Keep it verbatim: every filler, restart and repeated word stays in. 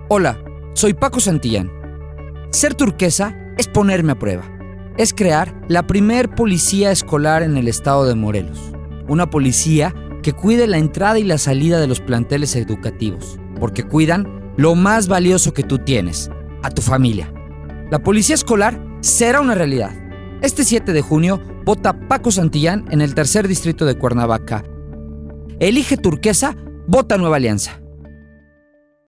Hola, soy Paco Santillán. Ser turquesa es ponerme a prueba. Es crear la primer policía escolar en el estado de Morelos. Una policía que cuide la entrada y la salida de los planteles educativos, porque cuidan lo más valioso que tú tienes, a tu familia. La policía escolar será una realidad. Este siete de junio, vota Paco Santillán en el tercer distrito de Cuernavaca. Elige turquesa, vota Nueva Alianza.